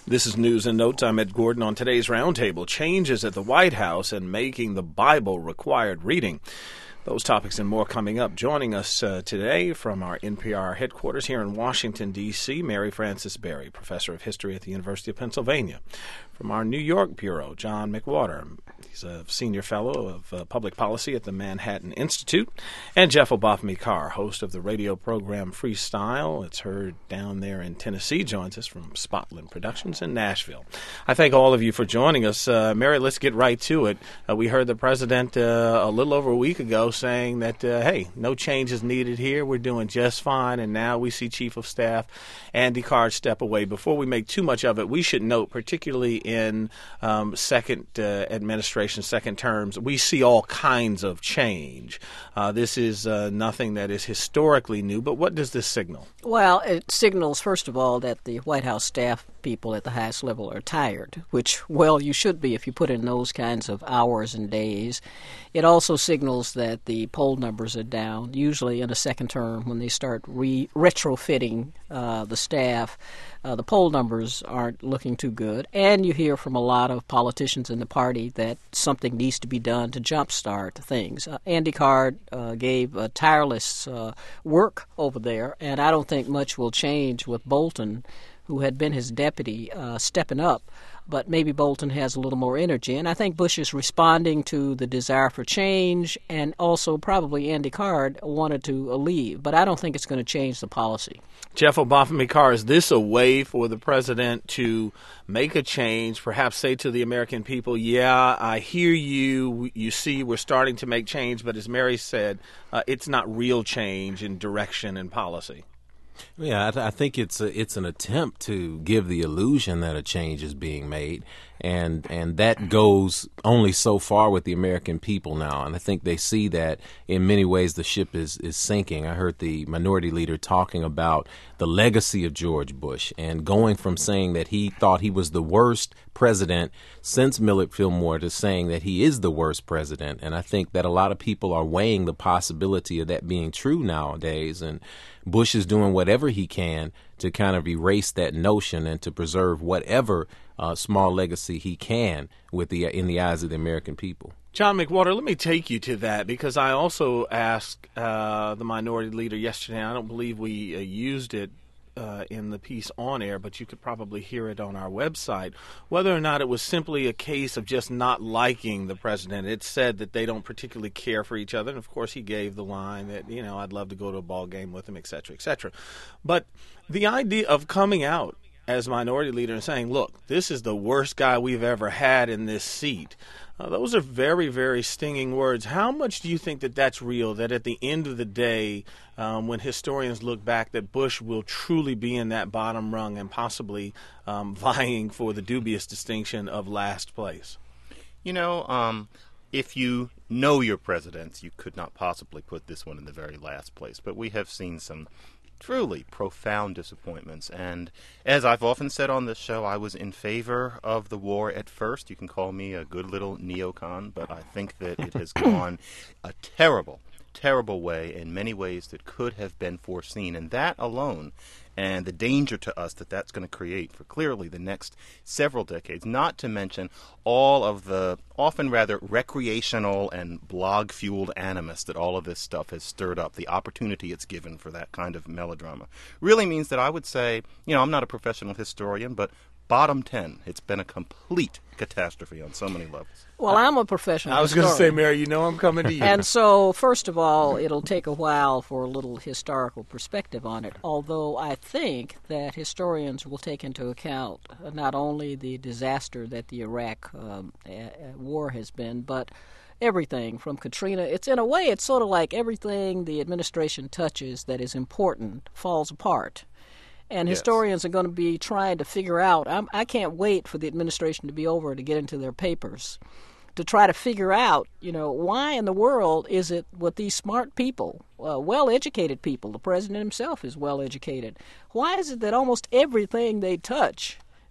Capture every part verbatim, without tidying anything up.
This is News and Notes. I'm Ed Gordon. On today's Roundtable, changes at the White House and making the Bible required reading. Those topics and more coming up. Joining us uh, today from our N P R headquarters here in Washington, D C, Mary Frances Berry, professor of history at the University of Pennsylvania. From our New York bureau, John McWhorter. He's a senior fellow of uh, public policy at the Manhattan Institute. And Jeff Obafemi-Carr, host of the radio program Freestyle. It's heard down there in Tennessee, joins us from Spotland Productions in Nashville. I thank all of you for joining us. Uh, Mary, let's get right to it. Uh, we heard the president uh, a little over a week ago saying that, uh, hey, no changes needed here. We're doing just fine. And now we see Chief of Staff Andy Card step away. Before we make too much of it, we should note, particularly in um, second uh, administration, second terms, we see all kinds of change. Uh, this is uh, nothing that is historically new, but what does this signal? Well, it signals, first of all, that the White House staff people at the highest level are tired, which, well, you should be if you put in those kinds of hours and days. It also signals that the poll numbers are down. Usually in a second term, when they start re- retrofitting uh, the staff, uh, the poll numbers aren't looking too good. And you hear from a lot of politicians in the party that something needs to be done to jumpstart things. Uh, Andy Card uh, gave uh, tireless uh, work over there, and I don't think much will change with Bolton, who had been his deputy, uh, stepping up. But maybe Bolton has a little more energy. And I think Bush is responding to the desire for change, and also probably Andy Card wanted to leave. But I don't think it's going to change the policy. Jeff Obafemi-Carr, is this a way for the president to make a change, perhaps say to the American people, yeah, I hear you, you see we're starting to make change, but as Mary said, uh, it's not real change in direction and policy? Yeah, I, th- I think it's a, it's an attempt to give the illusion that a change is being made, and and that goes only so far with the American people now. And I think they see that in many ways the ship is, is sinking. I heard the minority leader talking about the legacy of George Bush and going from saying that he thought he was the worst president since Millard Fillmore to saying that he is the worst president. And I think that a lot of people are weighing the possibility of that being true nowadays. And Bush is doing whatever he can to kind of erase that notion and to preserve whatever uh, small legacy he can with the in the eyes of the American people. John McWhorter, let me take you to that, because I also asked uh, the minority leader yesterday. I don't believe we uh, used it Uh, in the piece on air, but you could probably hear it on our website, whether or not it was simply a case of just not liking the president. It said that they don't particularly care for each other, and of course he gave the line that, you know, I'd love to go to a ball game with him, et cetera, et cetera. But the idea of coming out as minority leader and saying, look, this is the worst guy we've ever had in this seat, Uh, those are very, very stinging words. How much do you think that that's real, that at the end of the day, um, when historians look back, that Bush will truly be in that bottom rung and possibly um, vying for the dubious distinction of last place? You know, um, if you know your presidents, you could not possibly put this one in the very last place. But we have seen some truly profound disappointments. And as I've often said on this show, I was in favor of the war at first. You can call me a good little neocon, but I think that it has gone a terrible, terrible way in many ways that could have been foreseen. And that alone, and the danger to us that that's going to create for clearly the next several decades, not to mention all of the often rather recreational and blog-fueled animus that all of this stuff has stirred up, the opportunity it's given for that kind of melodrama, really means that I would say, you know, I'm not a professional historian, but bottom ten, it's been a complete catastrophe on so many levels. Well, I'm a professional I was going to say, historian. Mary, you know I'm coming to you. And so, first of all, it'll take a while for a little historical perspective on it, although I think that historians will take into account not only the disaster that the Iraq um, war has been, but everything from Katrina. It's in a way, it's sort of like everything the administration touches that is important falls apart. And Yes. historians are going to be trying to figure out, I'm, I can't wait for the administration to be over to get into their papers, to try to figure out, you know, why in the world is it with these smart people, uh, well-educated people, the president himself is well-educated, why is it that almost everything they touch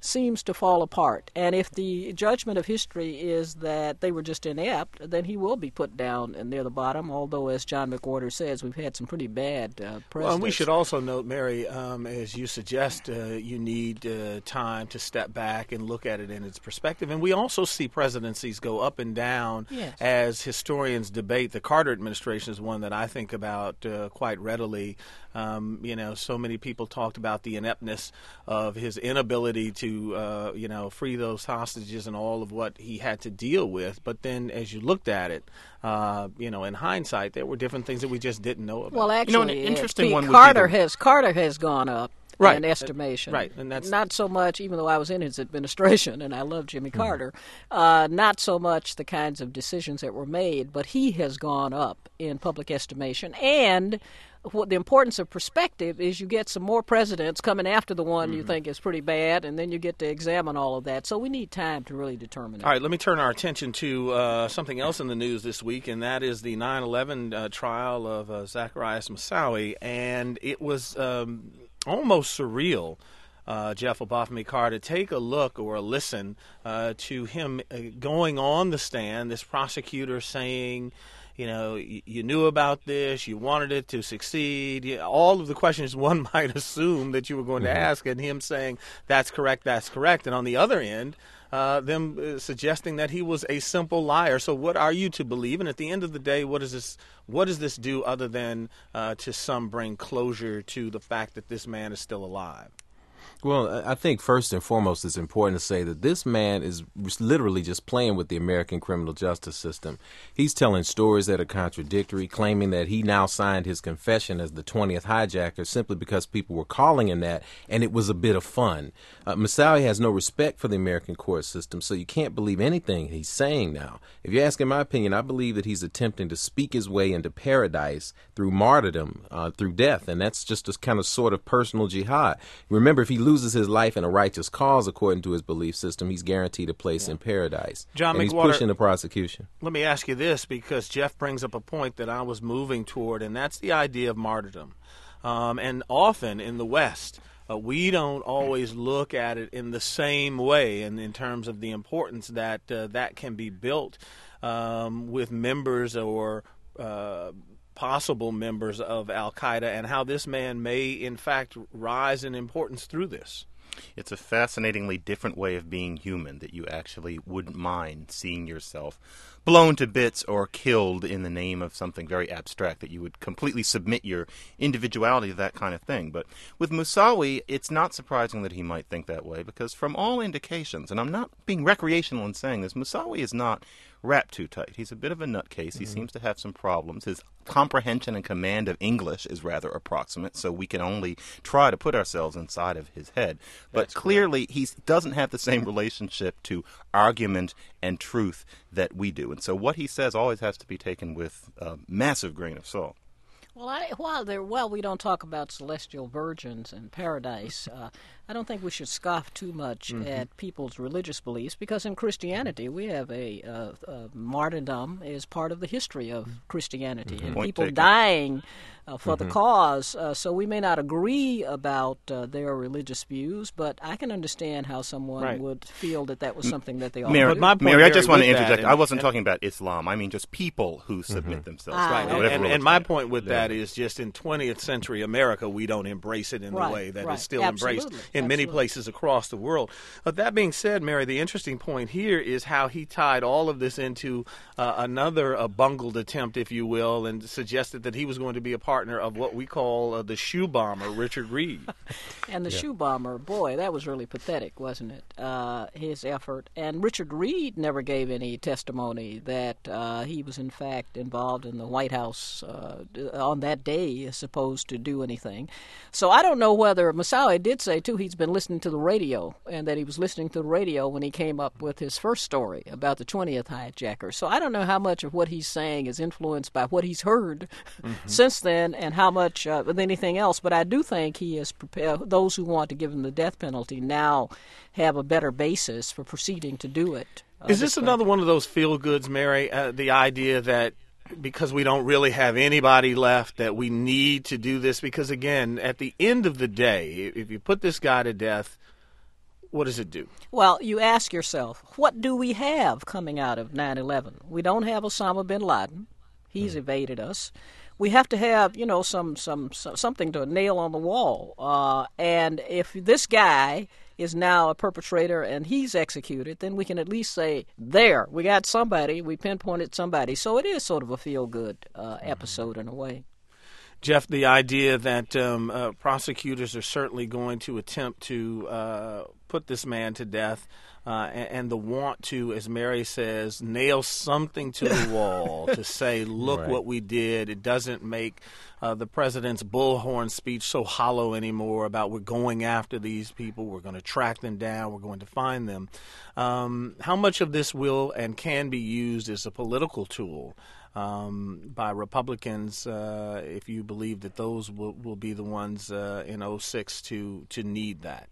seems to fall apart. And if the judgment of history is that they were just inept, then he will be put down near the bottom, although, as John McWhorter says, we've had some pretty bad uh, presidents. Well, and we should also note, Mary, um, as you suggest, uh, you need uh, time to step back and look at it in its perspective. And we also see presidencies go up and down yes. as historians debate. The Carter administration is one that I think about uh, quite readily. Um, you know, so many people talked about the ineptness of his inability to, uh, you know, free those hostages and all of what he had to deal with. But then as you looked at it, uh, you know, in hindsight, there were different things that we just didn't know about. Well, actually, you know, an interesting uh, one Carter would be the... has Carter has gone up. Right. In estimation. Uh, right. And that's not so much, even though I was in his administration and I love Jimmy mm-hmm. Carter, uh, not so much the kinds of decisions that were made, but he has gone up in public estimation. And what the importance of perspective is, you get some more presidents coming after the one mm-hmm. you think is pretty bad, and then you get to examine all of that. So we need time to really determine it. All right, let me turn our attention to uh, something else in the news this week, and that is the nine eleven uh, trial of uh, Zacarias Moussaoui. And it was um, almost surreal, uh, Jeff Obafemi Carr, to take a look or a listen uh, to him uh, going on the stand, this prosecutor saying, you know, you, you knew about this, you wanted it to succeed, you, all of the questions one might assume that you were going to ask, and him saying, that's correct, that's correct. And on the other end, uh, them uh, suggesting that he was a simple liar. So what are you to believe? And at the end of the day, what does this, what does this do other than uh, to some bring closure to the fact that this man is still alive? Well, I think first and foremost it's important to say that this man is literally just playing with the American criminal justice system. He's telling stories that are contradictory, claiming that he now signed his confession as the twentieth hijacker simply because people were calling him that, and it was a bit of fun. Uh, Moussaoui has no respect for the American court system, so you can't believe anything he's saying now. If you're asking my opinion, I believe that he's attempting to speak his way into paradise through martyrdom, uh, through death, and that's just a kind of sort of personal jihad. Remember, if he loses his life in a righteous cause, according to his belief system, he's guaranteed a place yeah. in paradise. John and McWhorter, he's pushing the prosecution. Let me ask you this, because Jeff brings up a point that I was moving toward, and that's the idea of martyrdom. Um, and often in the West, uh, we don't always look at it in the same way, and in terms of the importance that uh, that can be built um, with members or uh, possible members of Al-Qaeda, and how this man may, in fact, rise in importance through this. It's a fascinatingly different way of being human, that you actually wouldn't mind seeing yourself blown to bits or killed in the name of something very abstract, that you would completely submit your individuality to that kind of thing. But with Moussaoui, it's not surprising that he might think that way, because from all indications, and I'm not being recreational in saying this, Moussaoui is not wrapped too tight. He's a bit of a nutcase. He mm-hmm. seems to have some problems. His comprehension and command of English is rather approximate, so we can only try to put ourselves inside of his head. But That's clearly, he doesn't have the same relationship to argument and truth that we do. And so what he says always has to be taken with a massive grain of salt. Well, I, while there, while we don't talk about celestial virgins and paradise, uh, I don't think we should scoff too much mm-hmm. at people's religious beliefs, because in Christianity we have a, uh, uh, martyrdom is part of the history of Christianity, mm-hmm. and Point people taken. dying uh, for mm-hmm. the cause. Uh, so we may not agree about uh, their religious views, but I can understand how someone right. would feel that that was something that they ought Mary, to do. my point, Mary, I just want to with interject. that, I wasn't and, talking about Islam. I mean just people who submit mm-hmm. themselves. Ah, to Right, okay. whatever and, and religion my they point with Yeah. that is just in twentieth century America, we don't embrace it in Right, the way that right. is still Absolutely. embraced in many Absolutely. places across the world. But that being said, Mary, the interesting point here is how he tied all of this into uh, another uh, bungled attempt, if you will, and suggested that he was going to be a partner of what we call uh, the shoe bomber, Richard Reed. And the Yeah. shoe bomber, boy, that was really pathetic, wasn't it? Uh, his effort. And Richard Reed never gave any testimony that uh, he was, in fact, involved in the White House uh, on that day, as supposed to do anything. So I don't know whether Moussaoui did say, too, he's been listening to the radio, and that he was listening to the radio when he came up with his first story about the twentieth hijacker. So I don't know how much of what he's saying is influenced by what he's heard mm-hmm. since then, and how much uh, with anything else. But I do think he is prepared. Those who want to give him the death penalty now have a better basis for proceeding to do it. Uh, Is this another one of those feel-goods, Mary, uh, the idea that because we don't really have anybody left that we need to do this? Because, again, at the end of the day, if you put this guy to death, what does it do? Well, you ask yourself, what do we have coming out of nine eleven? We don't have Osama bin Laden. He's mm. evaded us. We have to have, you know, some, some, some something to nail on the wall. Uh, and if this guy is now a perpetrator and he's executed, then we can at least say, there, we got somebody, we pinpointed somebody. So it is sort of a feel-good uh, episode in a way. Jeff, the idea that um, uh, prosecutors are certainly going to attempt to uh, put this man to death uh, and, and the want to, as Mary says, nail something to the wall to say, look right. what we did. It doesn't make uh, the president's bullhorn speech so hollow anymore about we're going after these people, we're going to track them down, we're going to find them. Um, how much of this will and can be used as a political tool Um, by Republicans, uh, if you believe that those will, will be the ones uh, in oh six to, to need that?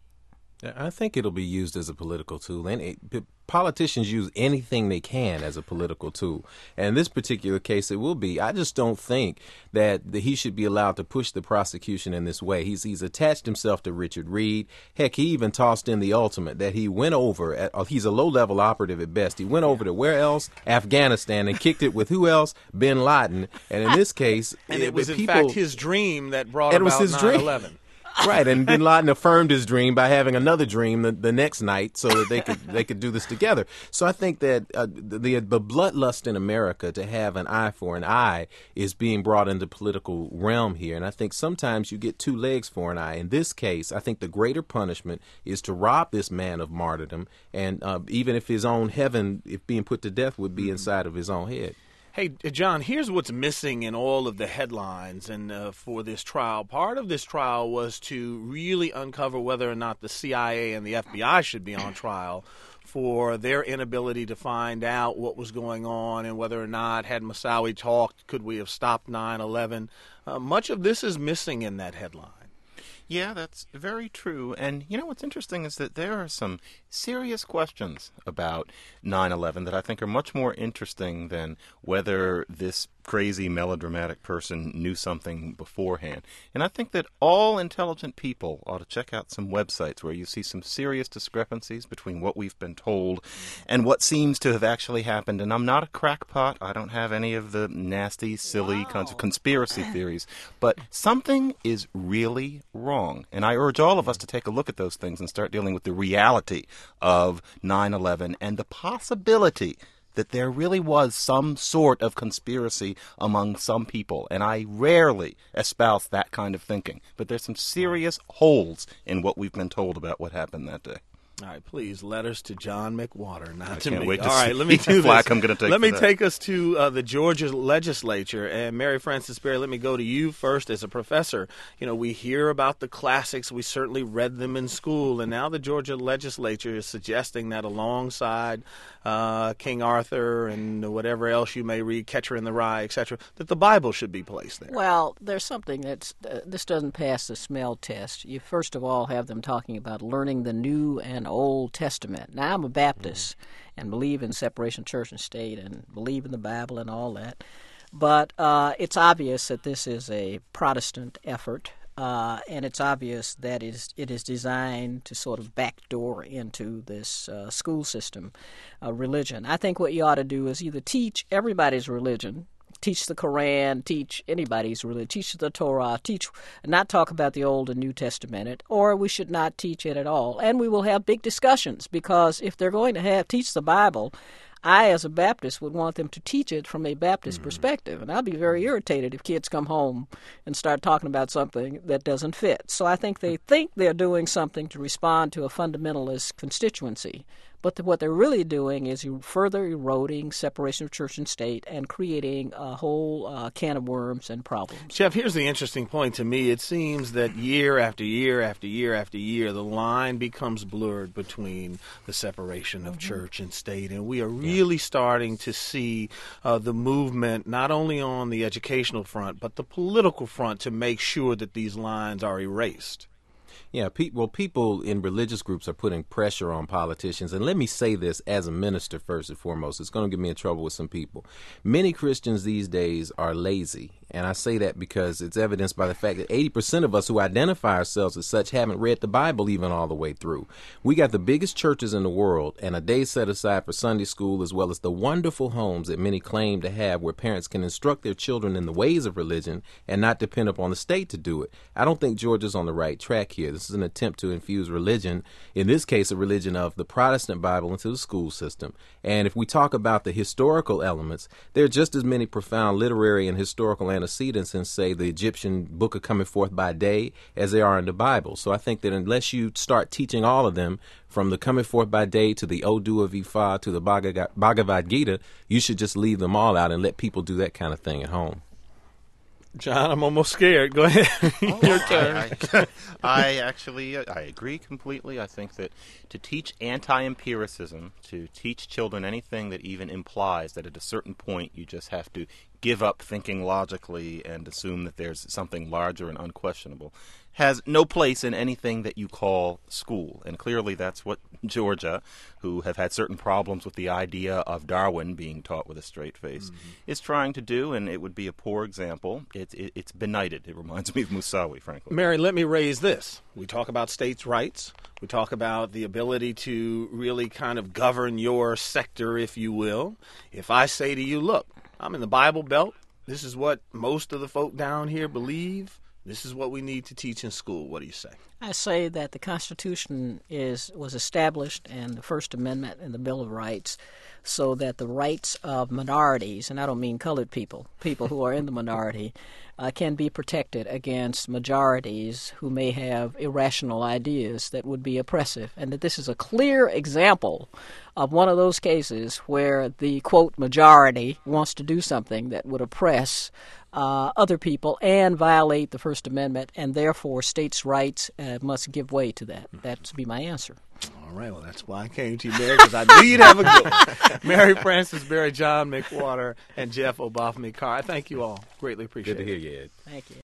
I think it'll be used as a political tool. And it, politicians use anything they can as a political tool. And in this particular case, it will be. I just don't think that the, he should be allowed to push the prosecution in this way. He's he's attached himself to Richard Reed. Heck, he even tossed in the ultimate that he went over. At, uh, he's a low-level operative at best. He went over to where else? Afghanistan, and kicked it with who else? Bin Laden. And in this case, and it, it was in people, fact his dream that brought it about was his nine eleven. Right, and Bin Laden affirmed his dream by having another dream the, the next night, so that they could they could do this together. So I think that uh, the the bloodlust in America to have an eye for an eye is being brought into political realm here, and I think sometimes you get two legs for an eye. In this case, I think the greater punishment is to rob this man of martyrdom, and uh, even if his own heaven, if being put to death, would be inside of his own head. Hey, John, here's what's missing in all of the headlines and uh, for this trial. Part of this trial was to really uncover whether or not the C I A and the F B I should be on trial for their inability to find out what was going on and whether or not, had Moussaoui talked, could we have stopped nine eleven. Uh, much of this is missing in that headline. Yeah, that's very true. And, you know, what's interesting is that there are some serious questions about nine eleven that I think are much more interesting than whether this crazy melodramatic person knew something beforehand. And I think that all intelligent people ought to check out some websites where you see some serious discrepancies between what we've been told and what seems to have actually happened. And I'm not a crackpot. I don't have any of the nasty, silly wow. kinds of conspiracy theories. But something is really wrong. And I urge all of us to take a look at those things and start dealing with the reality of nine eleven and the possibility that there really was some sort of conspiracy among some people. And I rarely espouse that kind of thinking. But there's some serious holes in what we've been told about what happened that day. All right, please, letters to John McWhorter, not I to can't me. Wait to All right, see let me do flack this. I'm going to take let me that. take us to uh, the Georgia legislature. And Mary Frances Berry, let me go to you first as a professor. You know, we hear about the classics. We certainly read them in school. And now the Georgia legislature is suggesting that alongside uh, King Arthur and whatever else you may read, Catcher in the Rye, et cetera, that the Bible should be placed there. Well, there's something that's uh, this doesn't pass the smell test. You first of all have them talking about learning the New and Old Testament. Now, I'm a Baptist mm-hmm. and believe in separation of church and state and believe in the Bible and all that. But uh, it's obvious that this is a Protestant effort, uh, and it's obvious that it is, it is designed to sort of backdoor into this uh, school system uh, religion. I think what you ought to do is either teach everybody's religion, teach the Quran, teach anybody's religion, teach the Torah, teach, not talk about the Old and New Testament, or we should not teach it at all. And we will have big discussions, because if they're going to have teach the Bible, I, as a Baptist, would want them to teach it from a Baptist mm-hmm. perspective. And I'll be very irritated if kids come home and start talking about something that doesn't fit. So I think they think they're doing something to respond to a fundamentalist constituency. But the, what they're really doing is further eroding separation of church and state and creating a whole uh, can of worms and problems. Jeff, here's the interesting point to me. It seems that year after year after year after year, the line becomes blurred between the separation of mm-hmm. church and state. And we are really yeah. starting to see uh, the movement, not only on the educational front, but the political front, to make sure that these lines are erased. Yeah, pe- well, people in religious groups are putting pressure on politicians. And let me say this as a minister first and foremost. It's going to get me in trouble with some people. Many Christians these days are lazy And I say that because it's evidenced by the fact that eighty percent of us who identify ourselves as such haven't read the Bible even all the way through. We got the biggest churches in the world and a day set aside for Sunday school, as well as the wonderful homes that many claim to have where parents can instruct their children in the ways of religion and not depend upon the state to do it. I don't think Georgia's on the right track here. This is an attempt to infuse religion, in this case a religion of the Protestant Bible, into the school system. And if we talk about the historical elements, there are just as many profound literary and historical antecedents in, say, the Egyptian Book of Coming Forth by Day as there are in the Bible. So I think that unless you start teaching all of them, from the Coming Forth by Day to the Odu of Ifa to the Bhagavad Gita, you should just leave them all out and let people do that kind of thing at home. John, I'm almost scared. Go ahead. Oh, Your turn. I, I, I actually, uh, I agree completely. I think that to teach anti-empiricism, to teach children anything that even implies that at a certain point you just have to give up thinking logically and assume that there's something larger and unquestionable, has no place in anything that you call school. And clearly that's what Georgia, who have had certain problems with the idea of Darwin being taught with a straight face, mm-hmm. is trying to do, and it would be a poor example. It, it, it's benighted. It reminds me of Musawi, frankly. Mary, let me raise this. We talk about states' rights. We talk about the ability to really kind of govern your sector, if you will. If I say to you, look, I'm in the Bible Belt. This is what most of the folk down here believe. This is what we need to teach in school. What do you say? I say that the Constitution is was established, and the First Amendment and the Bill of Rights, so that the rights of minorities, and I don't mean colored people, people who are in the minority, uh, can be protected against majorities who may have irrational ideas that would be oppressive, and that this is a clear example of one of those cases where the, quote, majority wants to do something that would oppress uh, other people and violate the First Amendment, and therefore states' rights uh, must give way to that. That would be my answer. All right, well, that's why I came to you, Mary, because I knew you'd have a good one. Mary Frances Berry, John McWhorter, and Jeff Obafemi Carr. I thank you all. Greatly appreciate it. Good to hear you, Ed. Thank you.